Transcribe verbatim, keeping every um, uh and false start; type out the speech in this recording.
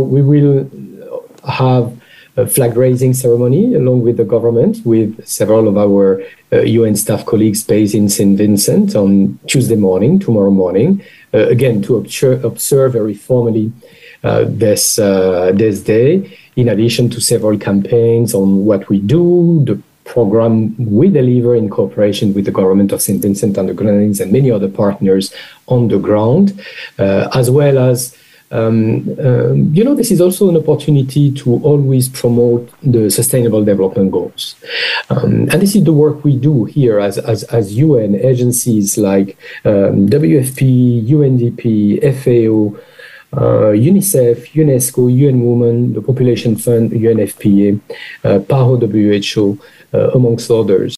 we will have a flag raising ceremony along with the government, with several of our uh, U N staff colleagues based in Saint Vincent on Tuesday morning, tomorrow morning, uh, again, to observe, observe very formally uh, this, uh, this day, in addition to several campaigns on what we do, the program we deliver in cooperation with the government of Saint Vincent and the Grenadines and many other partners on the ground, uh, as well as Um, um, you know, this is also an opportunity to always promote the Sustainable Development Goals. Um, and this is the work we do here as, as, as U N agencies like um, W F P, U N D P, F A O, uh, UNICEF, UNESCO, U N Women, the Population Fund, U N F P A, uh, PAHO W H O, uh, amongst others.